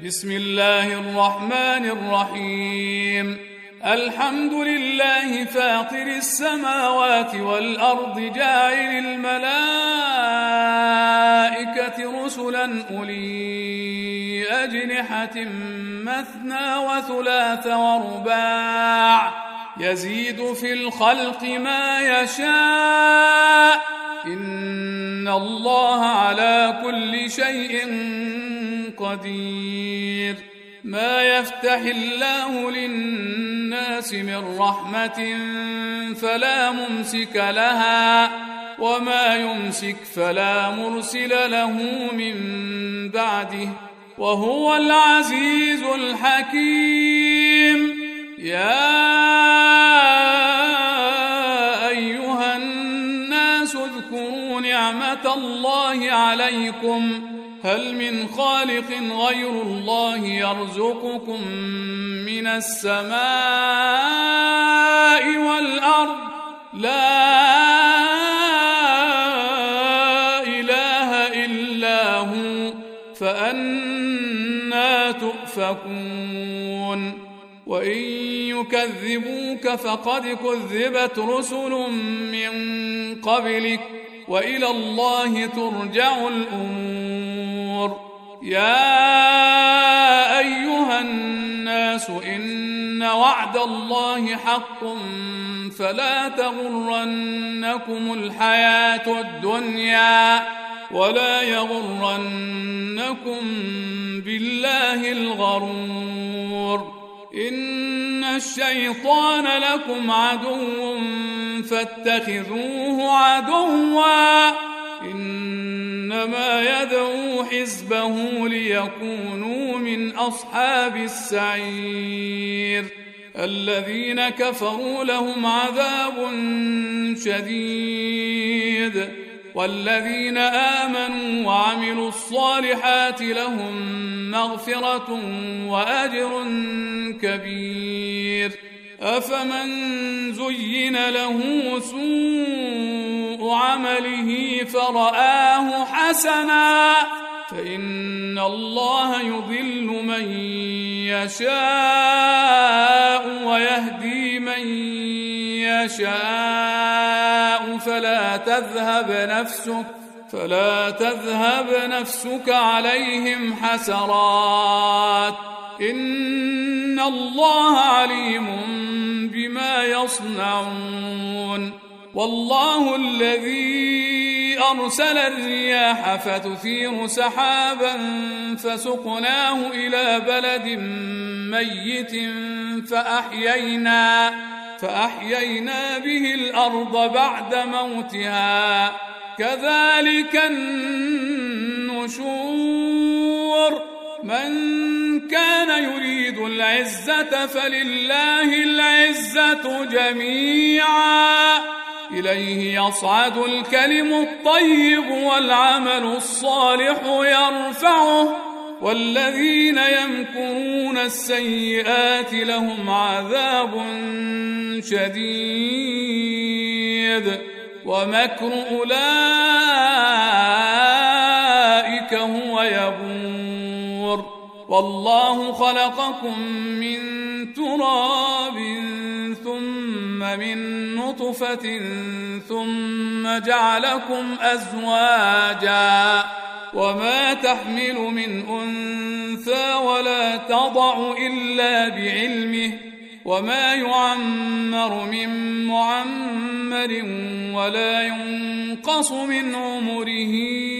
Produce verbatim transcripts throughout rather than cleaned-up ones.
بسم الله الرحمن الرحيم. الحمد لله فاطر السماوات والأرض جاعل الملائكة رسلا أولي أجنحة مثنى وثلاث ورباع يزيد في الخلق ما يشاء إن الله على كل شيء قدير. ما يفتح الله للناس من رحمة فلا ممسك لها وما يمسك فلا مرسل له من بعده وهو العزيز الحكيم. يا أيها الناس اذكروا نعمة الله عليكم هل من خالق غير الله يرزقكم من السماء والأرض لا إله إلا هو فأنى تؤفكون. وإن يكذبوك فقد كذبت رسل من قبلك وإلى الله ترجع الأمور. يا أيها الناس إن وعد الله حق فلا تغرنكم الحياة الدنيا ولا يغرنكم بالله الغرور. إن الشيطان لكم عدو فاتخذوه عدوا إنما يدعو حزبه ليكونوا من أصحاب السعير. الذين كفروا لهم عذاب شديد والذين آمنوا وعملوا الصالحات لهم مغفرة وأجر كبير. أفمن زين له سوء عمله فرآه حسنا فإن الله يضل من يشاء ويهدي من يشاء فلا تذهب نفسك فلا تذهب نفسك عليهم حسرات إن الله عليم بما يصنعون. والله الذي أرسل الرياح فتثير سحابا فسقناه إلى بلد ميت فأحيينا فأحيينا به الأرض بعد موتها كذلك النشور. من كان يريد العزة فلله العزة جميعا إليه يصعد الكلم الطيب والعمل الصالح يرفعه والذين يمكرون السيئات لهم عذاب شديد ومكر أولئك هو يبور. والله خلقكم من تراب ثم من نطفة ثم جعلكم أزواجا وما تحمل من أنثى ولا تضع إلا بعلمه وما يعمر من معمر ولا ينقص من عمره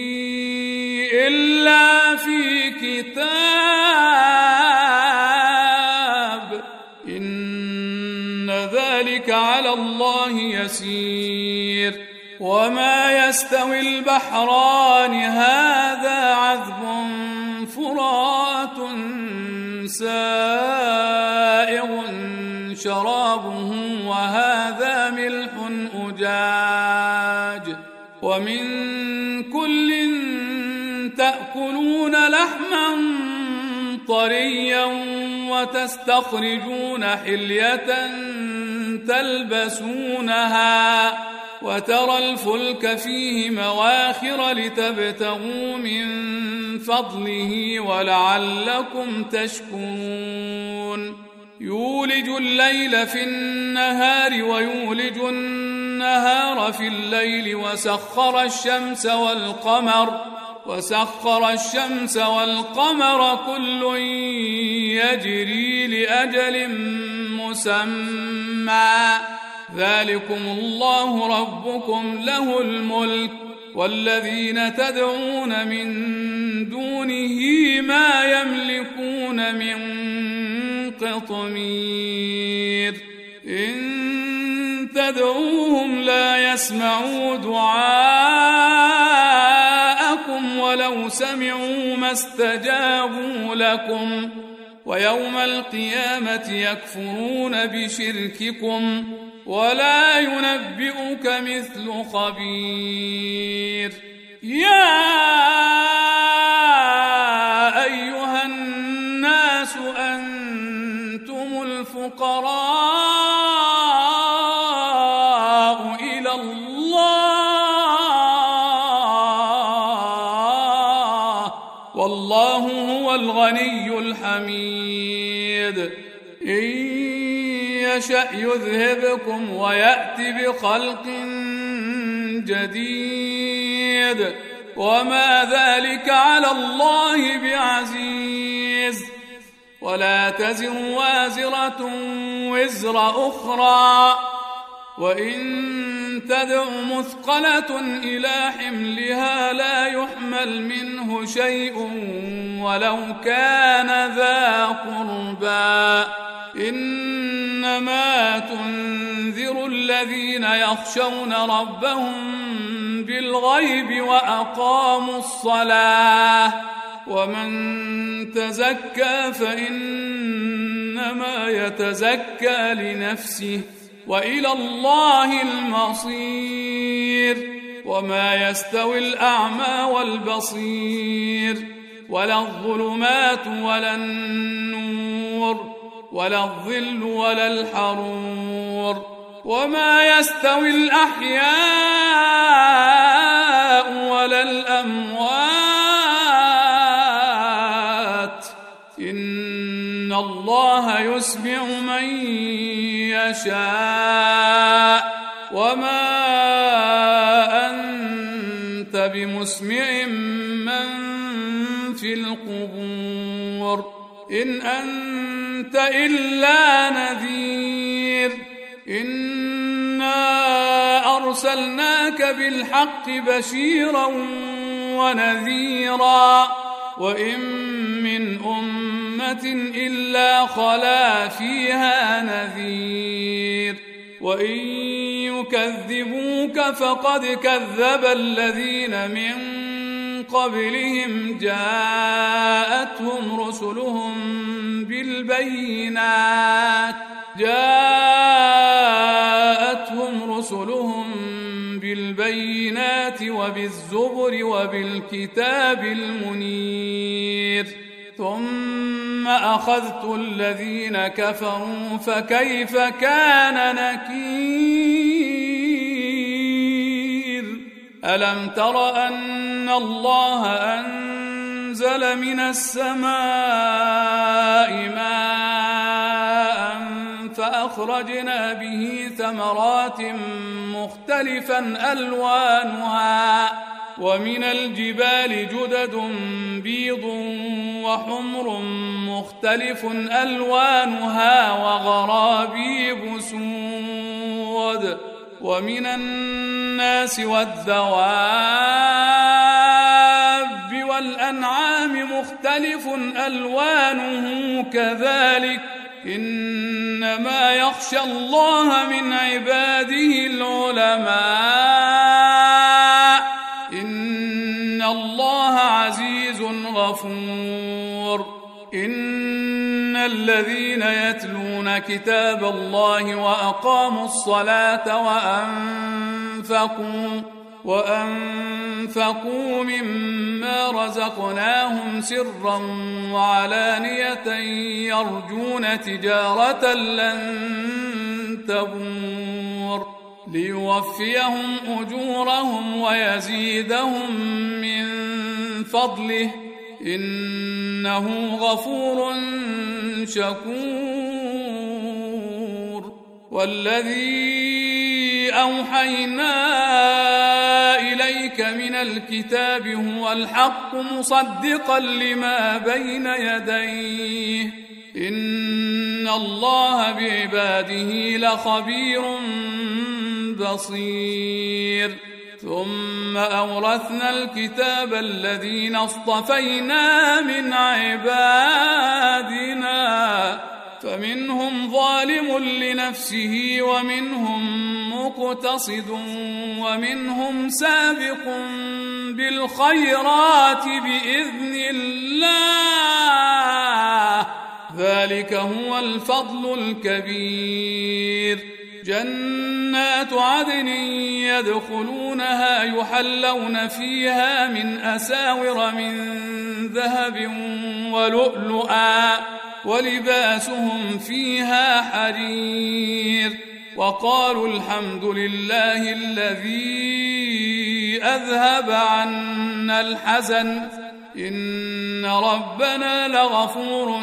إلا في كتاب إن ذلك على الله يسير. وما يستوي البحران هذا عذب فرات سائغ شرابه وهذا ملح أجاج ومن كل تأكلون لحما طريا وتستخرجون حلية تلبسونها وترى الفلك فيه مواخر لتبتغوا من فضله ولعلكم تشكرون يولج الليل في النهار ويولج النهار في الليل وسخر الشمس والقمر وسخر الشمس والقمر كل يجري لأجل مسمى ذلكم الله ربكم له الملك والذين تدعون من دونه ما يملكون من قطمير إن تدعوهم لا يسمعوا دعاءكم ولو سمعوا ما استجابوا لكم ويوم القيامة يكفرون بشرككم ولا ينبئك مثل خبير يا أيها الناس أنتم الفقراء إلى الله والله هو الغني الحميد إن يشأ يذهبكم ويأتي بخلق جديد وما ذلك على الله بعزيز ولا تزر وازرة وزر أخرى وإن تدع مثقلة إلى حملها لا يحمل منه شيء ولو كان ذا قربى إنما تنذر الذين يخشون ربهم بالغيب وأقاموا الصلاة ومن تزكى فإنما يتزكى لنفسه وإلى الله المصير وما يستوي الأعمى والبصير ولا الظلمات ولا النور ولا الظل ولا الحرور وما يستوي الأحياء ولا الأموات إن الله يسمع من يشاء وما أنت بمسمع من في القبور إن أنت إلا نذير إنا أرسلناك بالحق بشيرا ونذيرا وإن من أمة إلا خلا فيها نذير وإن يكذبوك فقد كذب الذين من قبلهم جاءتهم رسلهم بالبينات جاءتهم رسلهم بالبينات وبالزبر وبالكتاب المنير ثم أخذت الذين كفروا فكيف كان نكير ألم تر أن الله أنزل من السماء ماء فأخرجنا به ثمرات مختلفا ألوانها ومن الجبال جدد بيض وحمر مختلف ألوانها وغرابيب سود ومن الناس والدواب والأنعام مختلف ألوانه كذلك إنما يخشى الله من عباده العلماء إن الله عزيز غفور إن الذين يتلون كتاب الله وأقاموا الصلاة وأنفقوا وأنفقوا مما رزقناهم سرا وعلانية يرجون تجارة لن تبور ليوفيهم أجورهم ويزيدهم من فضله إنه غفور شكور. والذي أوحينا إليك من الكتاب هو الحق مصدقا لما بين يديه إن الله بعباده لخبير بصير. ثم أورثنا الكتاب الذين اصطفينا من عبادنا فمنهم ظالم لنفسه ومنهم مقتصد ومنهم سابق بالخيرات بإذن الله ذلك هو الفضل الكبير. جنات عدن يدخلونها يحلون فيها من أساور من ذهب ولؤلؤا ولباسهم فيها حرير. وقالوا الحمد لله الذي أذهب عنا الحزن إن ربنا لغفور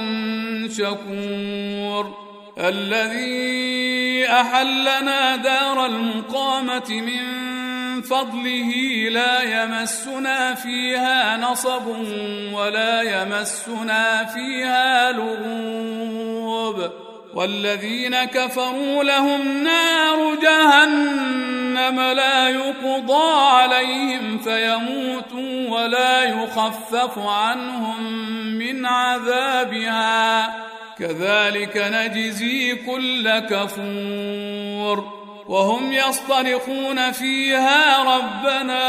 شكور. الذي أحلنا دار المقامة من فضله لا يمسنا فيها نصب ولا يمسنا فيها لغوب. والذين كفروا لهم نار جهنم لا يقضى عليهم فيموتوا ولا يخفف عنهم من عذابها كذلك نجزي كل كفور. وهم يصطرخون فيها ربنا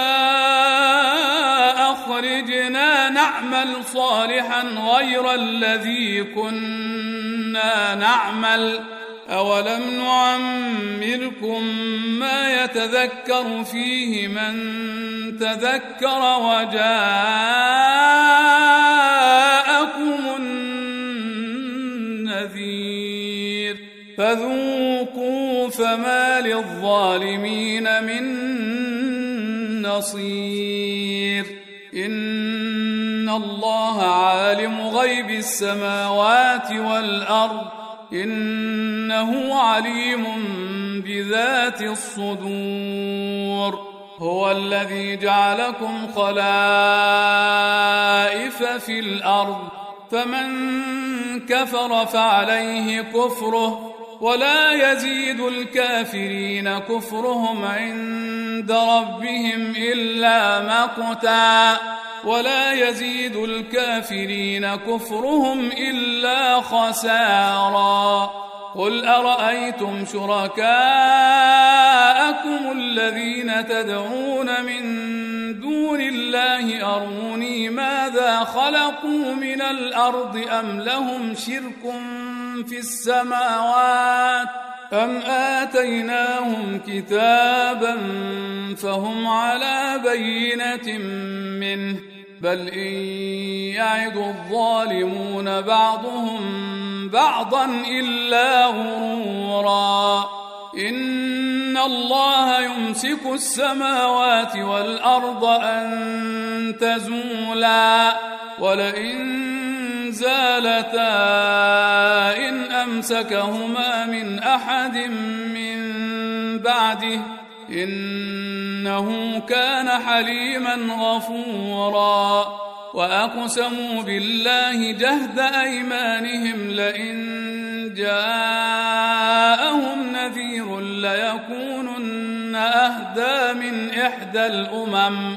أخرجنا نعمل صالحا غير الذي كنا نعمل أولم نعمركم ما يتذكر فيه من تذكر وجاءكم النذير فذوقوا فما للظالمين من نصير. إن الله عالم غيب السماوات والأرض إنه عليم بذات الصدور. هو الذي جعلكم خلائف في الأرض فمن كفر فعليه كفره ولا يزيد الكافرين كفرهم عند ربهم إلا مقتا ولا يزيد الكافرين كفرهم إلا خسارا. قل أرأيتم شركاءكم الذين تدعون من دون الله أروني ماذا خلقوا من الأرض أم لهم شرك في السماوات أم آتيناهم كتابا فهم على بينة منه بل إن يعد الظالمون بعضهم بعضا إلا غرورا. إن الله يمسك السماوات والأرض أن تزولا ولئن زالتا إن أمسكهما من أحد من بعده إنه كان حليما غفورا. وأقسموا بالله جهد أيمانهم لئن جاءهم نذير ليكونن أهدى من إحدى الأمم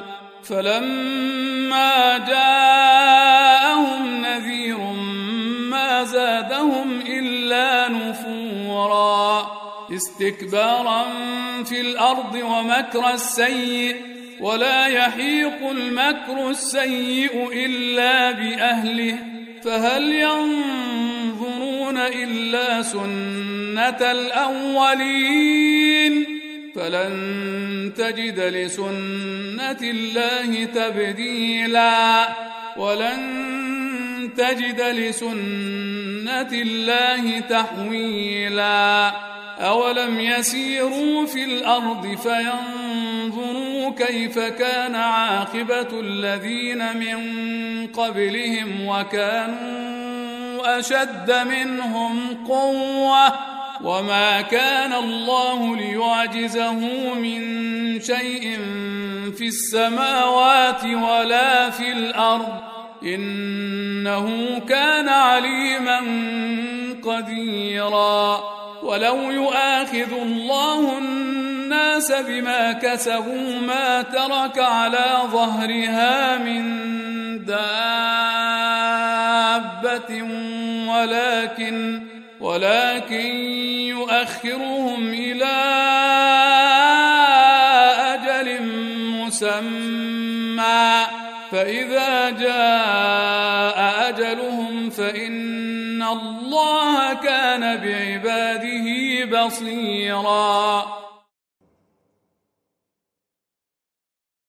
فلما جاءهم نذير ما زادهم إلا نفورا استكبارا في الأرض ومكر السيء ولا يحيق المكر السيء إلا بأهله فهل ينظرون إلا سنة الأولين فلن تجد لسنة الله تبديلا ولن تجد لسنة الله تحويلا. أولم يسيروا في الأرض فينظروا كيف كان عاقبة الذين من قبلهم وكانوا أشد منهم قوة وما كان الله ليعجزه من شيء في السماوات ولا في الأرض إنه كان عليما قديرا ولو يؤاخذ الله الناس بما كسبوا ما ترك على ظهرها من دابة ولكن ولكن يؤخرهم إلى أجل مسمى فإذا جاء أجلهم فإن الله كان بعباده بصيرا